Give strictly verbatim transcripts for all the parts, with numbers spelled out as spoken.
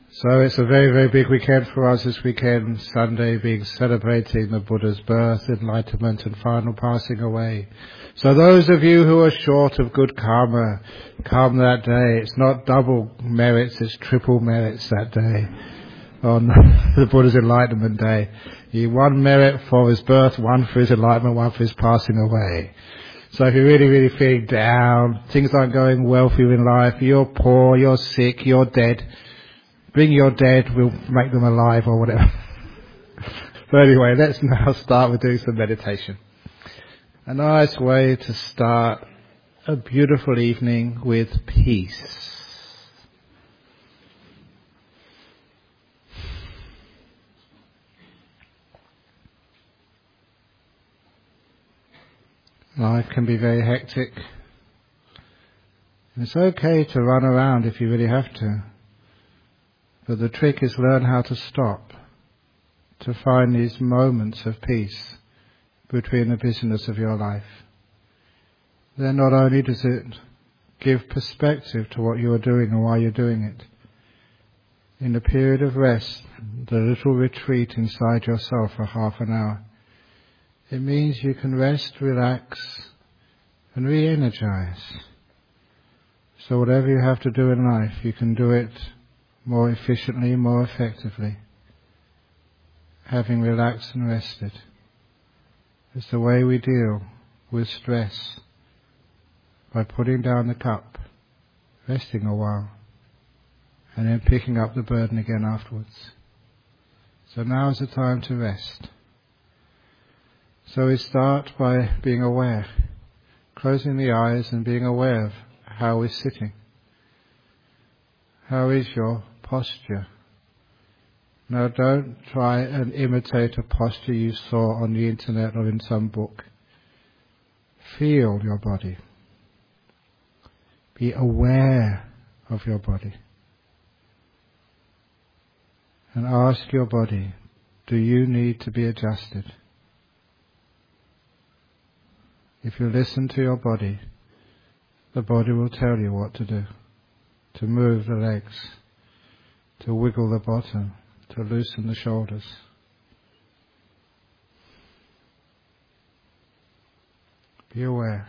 So it's a very, very big weekend for us this weekend, Sunday being celebrating the Buddha's birth, enlightenment and final passing away. So those of you who are short of good karma, come that day. It's not double merits, it's triple merits that day on the Buddha's enlightenment day. You one merit for his birth, one for his enlightenment, one for his passing away. So if you're really, really feeling down, things aren't going well for you in life, you're poor, you're sick, you're dead, bring your dead, we'll make them alive or whatever. But anyway, let's now start with doing some meditation. A nice way to start a beautiful evening with peace. Life can be very hectic. And it's okay to run around if you really have to. But the trick is learn how to stop, to find these moments of peace between the busyness of your life. Then not only does it give perspective to what you are doing and why you're doing it, in the period of rest, the little retreat inside yourself for half an hour, it means you can rest, relax, and re-energize. So whatever you have to do in life, you can do it more efficiently, more effectively, having relaxed and rested. It's the way we deal with stress, by putting down the cup, resting a while, and then picking up the burden again afterwards. So now is the time to rest. So we start by being aware, closing the eyes and being aware of how we're sitting. How is your posture? Now don't try and imitate a posture you saw on the internet or in some book. Feel your body. Be aware of your body. And ask your body, do you need to be adjusted? If you listen to your body, the body will tell you what to do. To move the legs, to wiggle the bottom, to loosen the shoulders. Be aware.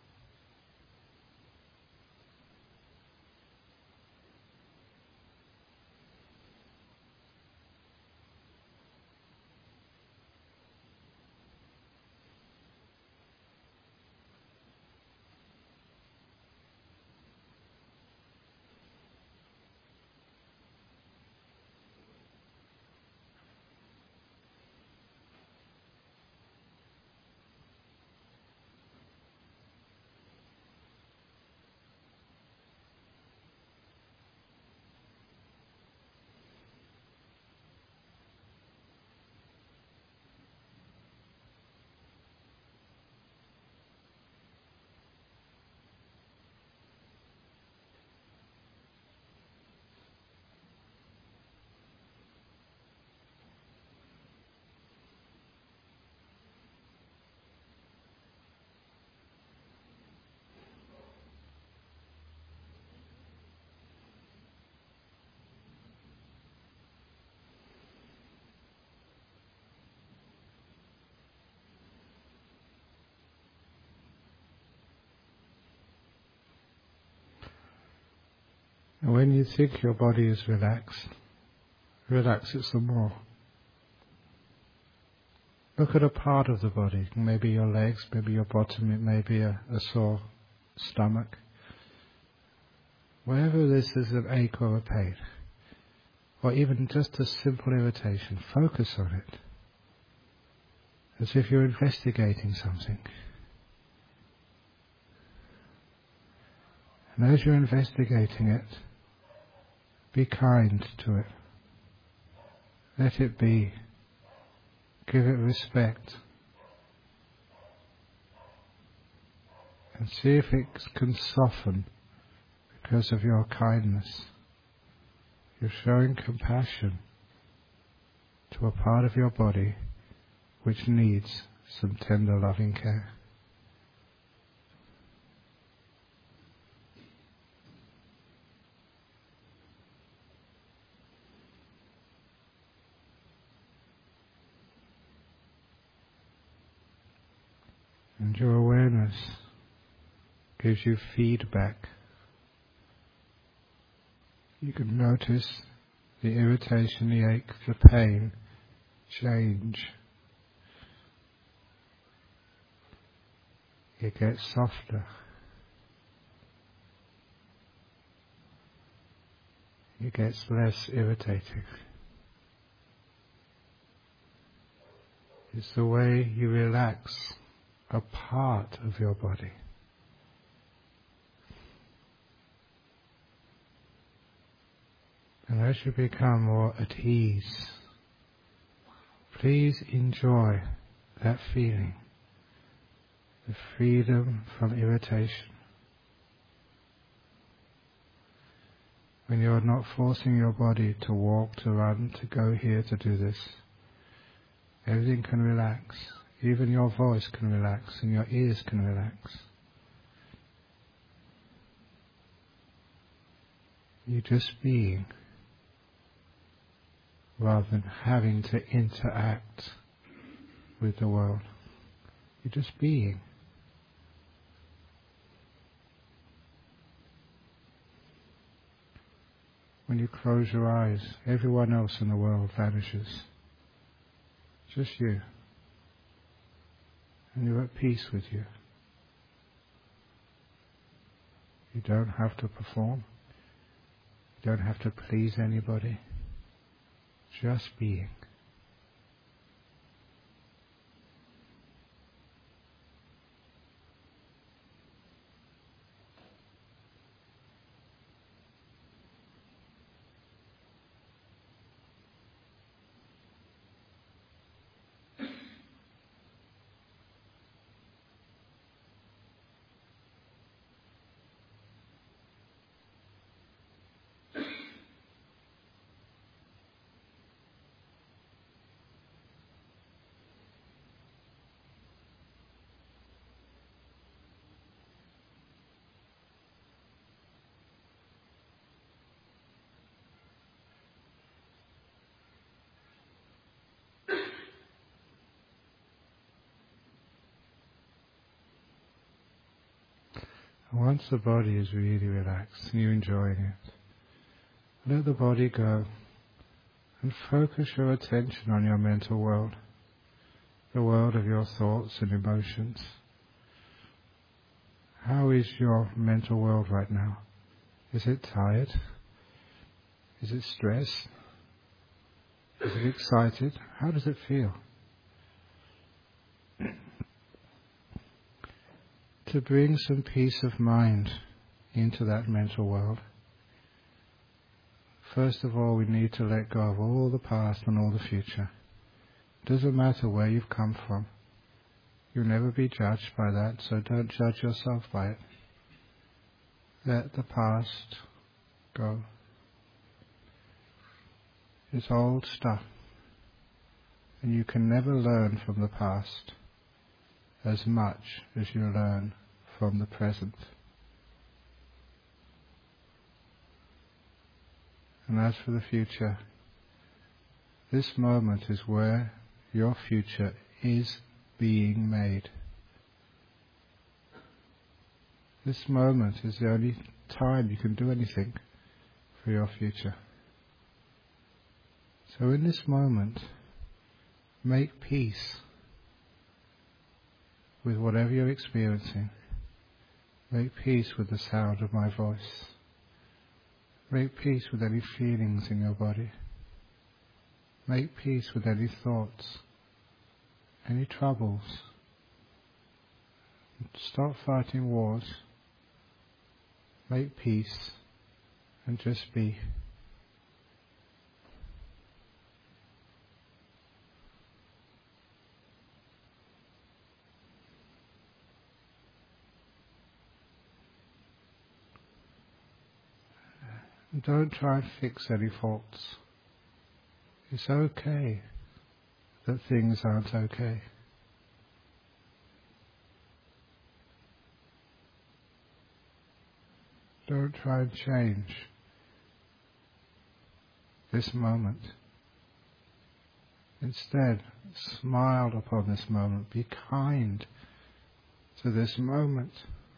And when you think your body is relaxed, relax it some more. Look at a part of the body, maybe your legs, maybe your bottom, it may be a, a sore stomach. Wherever this is an ache or a pain, or even just a simple irritation, focus on it, as if you're investigating something. And as you're investigating it, be kind to it. Let it be. Give it respect. And see if it can soften because of your kindness. You're showing compassion to a part of your body which needs some tender loving care. And your awareness gives you feedback. You can notice the irritation, the ache, the pain change. It gets softer. It gets less irritating. It's the way you relax a part of your body. And as you become more at ease, please enjoy that feeling, the freedom from irritation. When you're not forcing your body to walk, to run, to go here, to do this, everything can relax. Even your voice can relax and your ears can relax. You're just being, rather than having to interact with the world. You're just being. When you close your eyes, everyone else in the world vanishes. Just you. And you're at peace with you. You don't have to perform. You don't have to please anybody. Just being. Once the body is really relaxed and you're enjoying it, let the body go and focus your attention on your mental world, the world of your thoughts and emotions. How is your mental world right now? Is it tired? Is it stressed? Is it excited? How does it feel? To bring some peace of mind into that mental world, first of all we need to let go of all the past and all the future. It doesn't matter where you've come from. You'll never be judged by that, so don't judge yourself by it. Let the past go. It's old stuff, and you can never learn from the past as much as you learn from the present. And as for the future, this moment is where your future is being made. This moment is the only time you can do anything for your future. So in this moment, make peace with whatever you're experiencing. Make peace with the sound of my voice. Make peace with any feelings in your body. Make peace with any thoughts, any troubles. Stop fighting wars. Make peace and just be. And don't try and fix any faults. It's okay that things aren't okay. Don't try and change this moment. Instead, smile upon this moment. Be kind to this moment.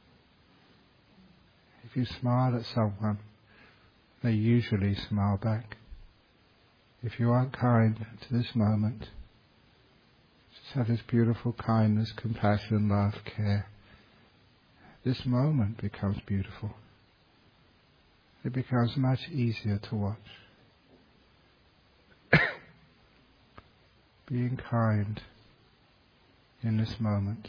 If you smile at someone, they usually smile back. If you aren't kind to this moment, just have this beautiful kindness, compassion, love, care. This moment becomes beautiful. It becomes much easier to watch. Being kind in this moment.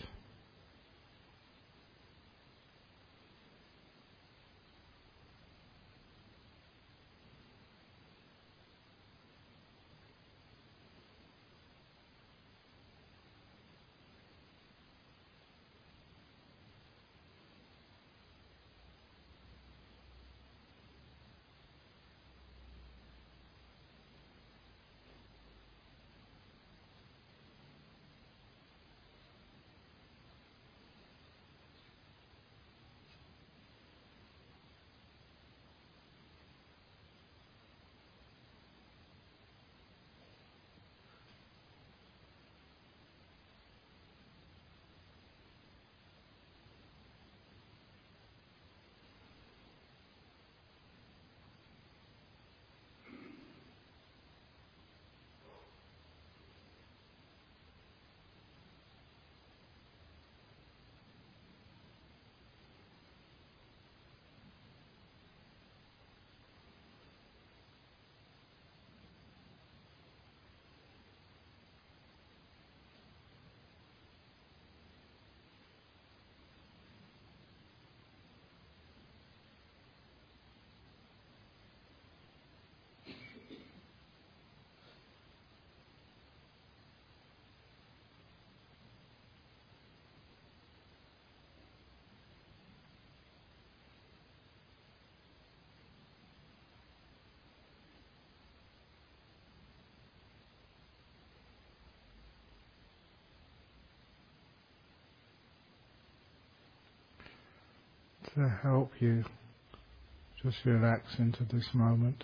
To help you just relax into this moment,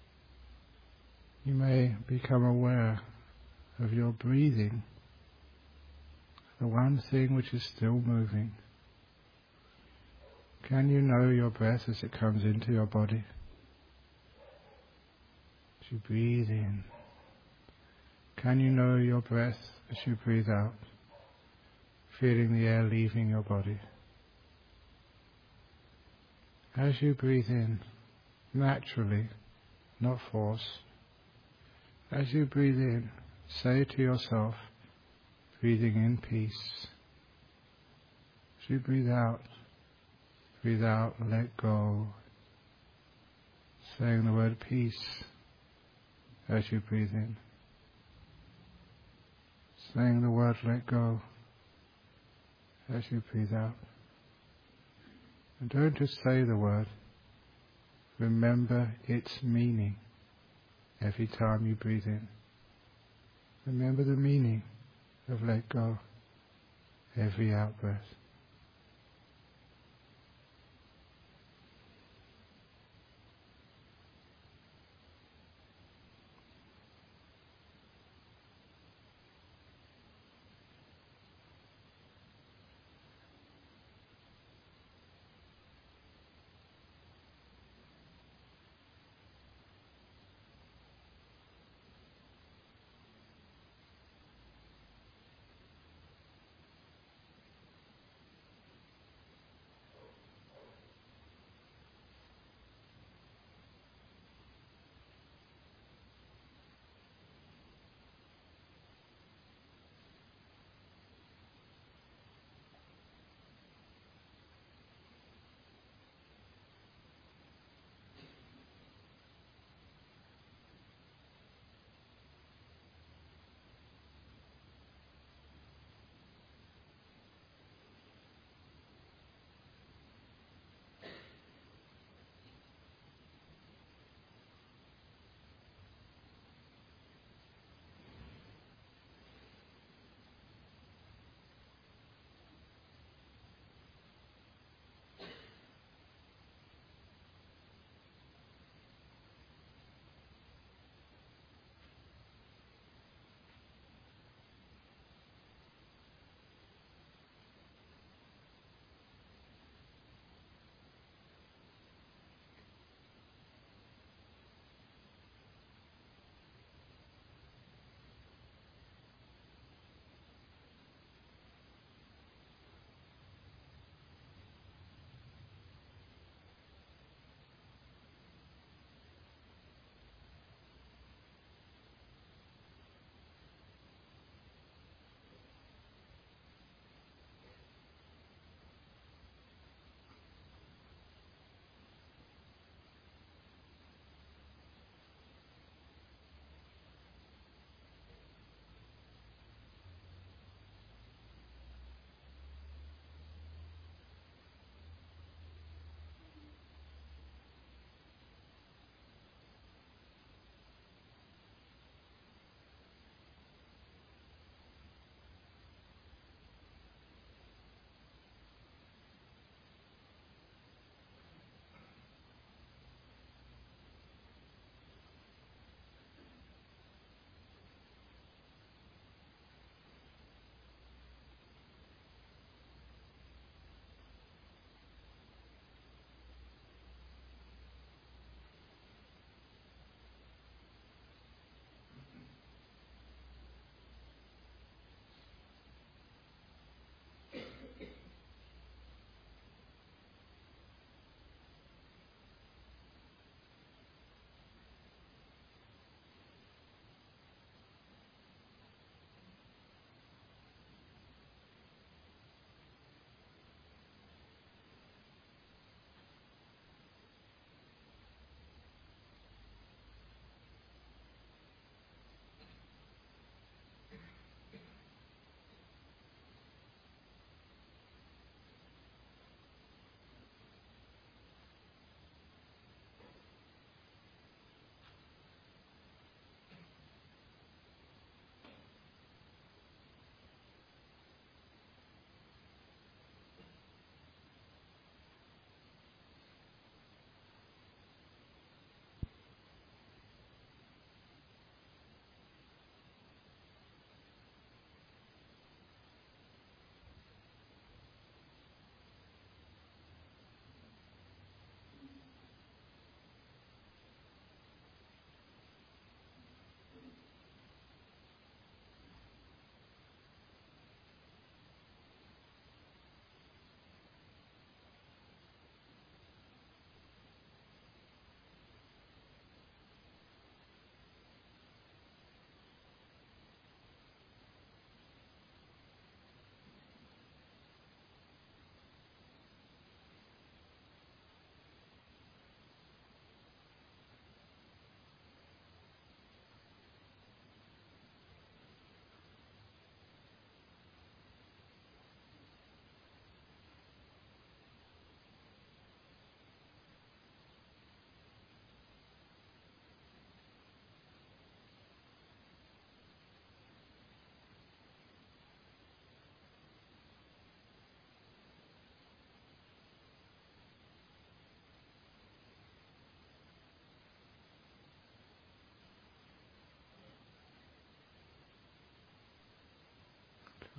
you may become aware of your breathing, the one thing which is still moving. Can you know your breath as it comes into your body? As you breathe in, can you know your breath as you breathe out, feeling the air leaving your body? As you breathe in, naturally, not forced, as you breathe in, say to yourself, breathing in peace. As you breathe out, breathe out, let go, saying the word peace as you breathe in. Saying the word let go as you breathe out. And don't just say the word, remember its meaning every time you breathe in. Remember the meaning of let go every out breath.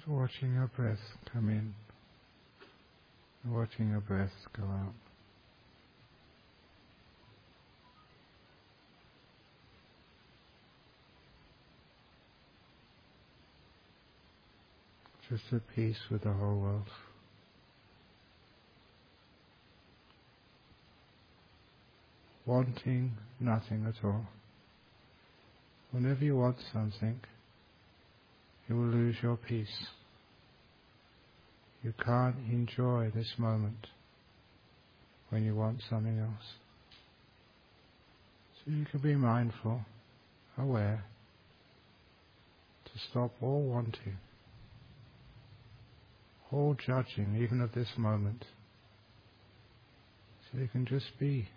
Watching your breath come in, watching your breath go out. Just at peace with the whole world. Wanting nothing at all. Whenever you want something, you will lose your peace. You can't enjoy this moment when you want something else. So you can be mindful, aware, to stop all wanting, all judging even of this moment. So you can just be.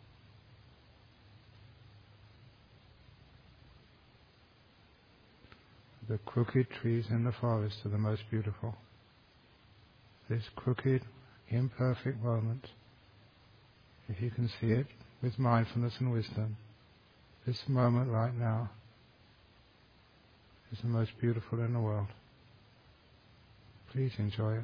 The crooked trees in the forest are the most beautiful. This crooked, imperfect moment, if you can see it with mindfulness and wisdom, this moment right now is the most beautiful in the world. Please enjoy it.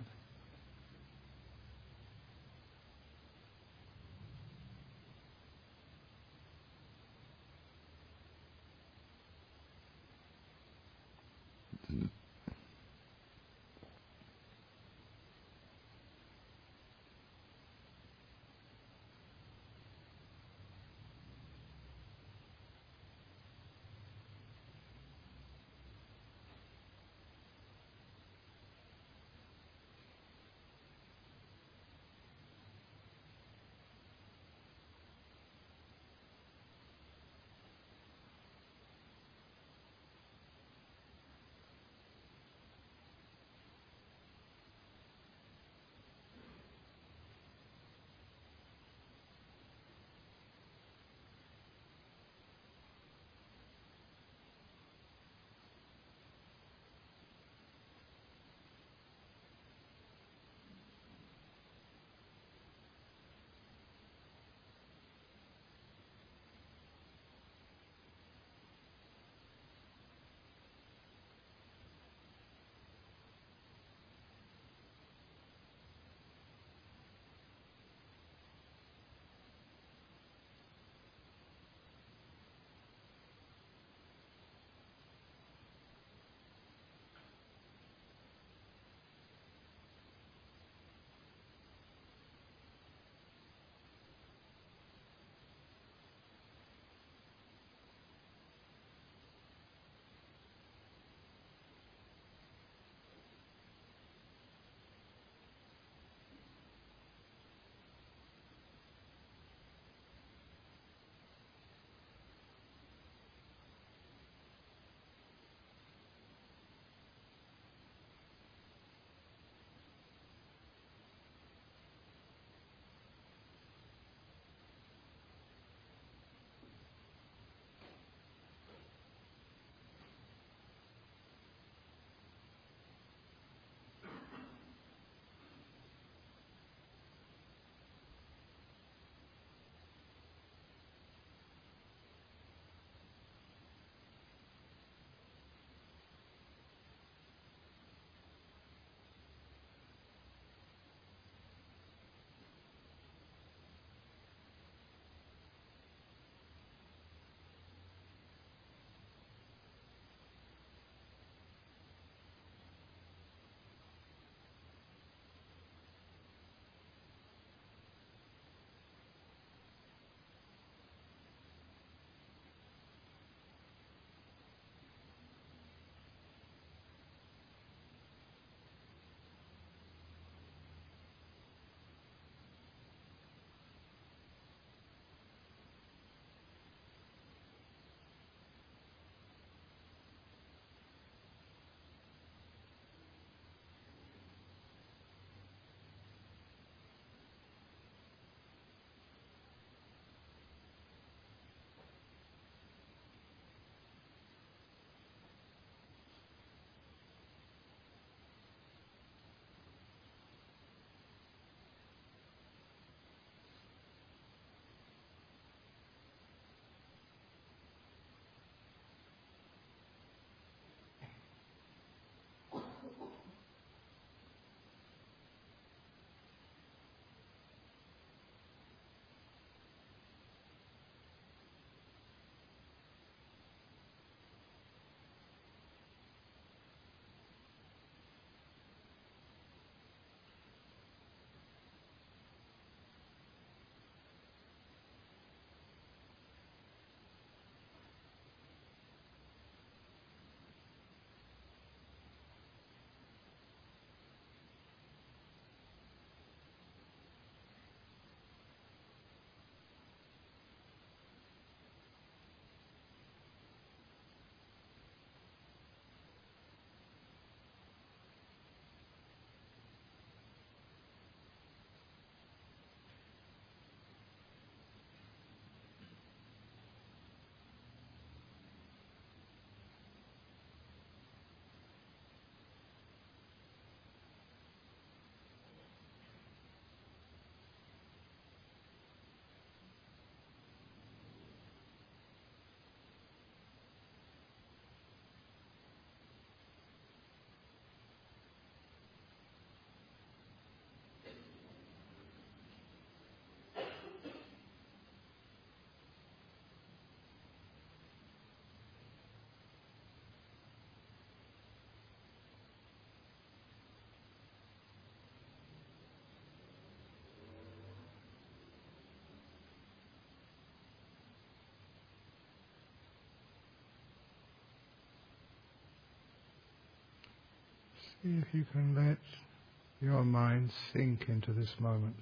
See if you can let your mind sink into this moment.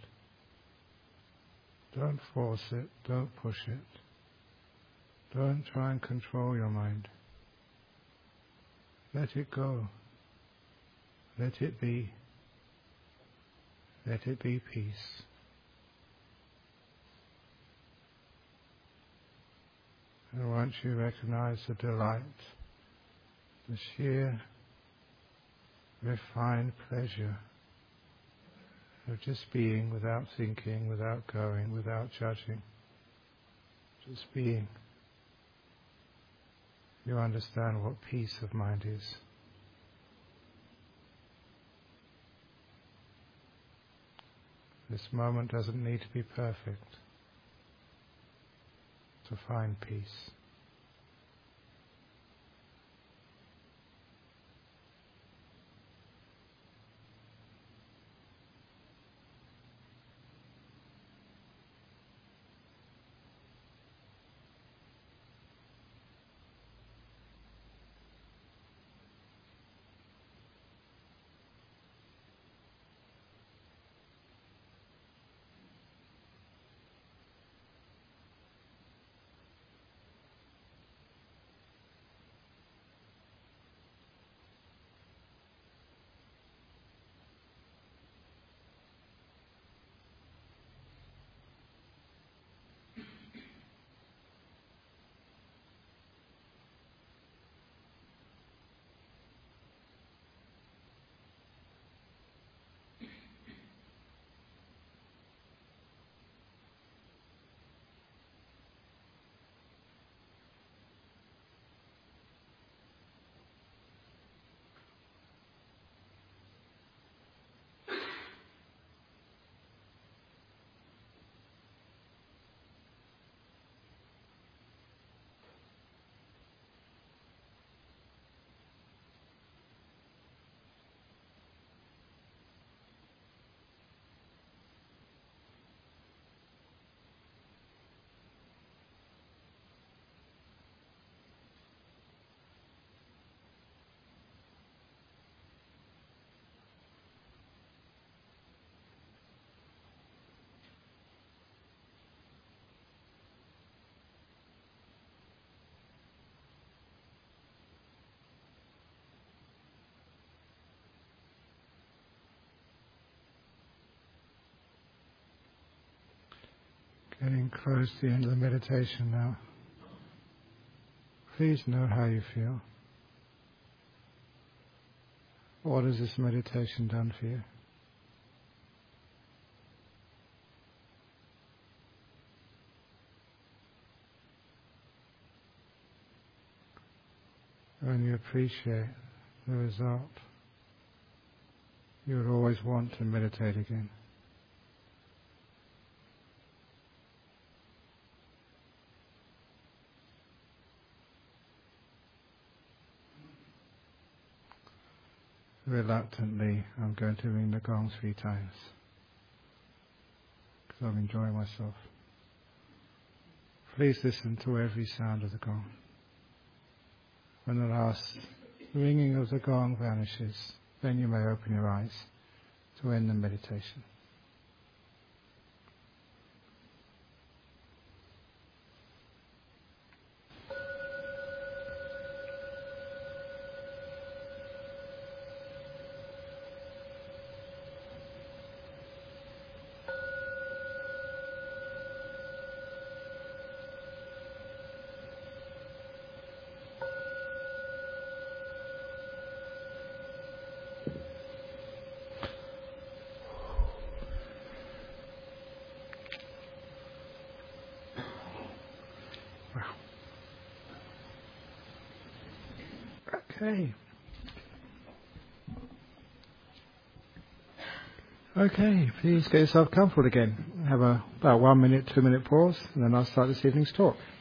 Don't force it, don't push it. Don't try and control your mind. Let it go. Let it be. Let it be peace. And once you recognize the delight, the sheer refined pleasure of just being without thinking, without going, without judging, just being, you understand what peace of mind is. This moment doesn't need to be perfect to find peace. Getting close to the end of the meditation now. Please know how you feel. What has this meditation done for you? When you appreciate the result, you would always want to meditate again. Reluctantly, I'm going to ring the gong three times because I'm enjoying myself. Please listen to every sound of the gong. When the last ringing of the gong vanishes, then you may open your eyes to end the meditation. Okay. Okay, please get yourself comfortable again. Have a about one minute, two minute pause, and then I'll start this evening's talk.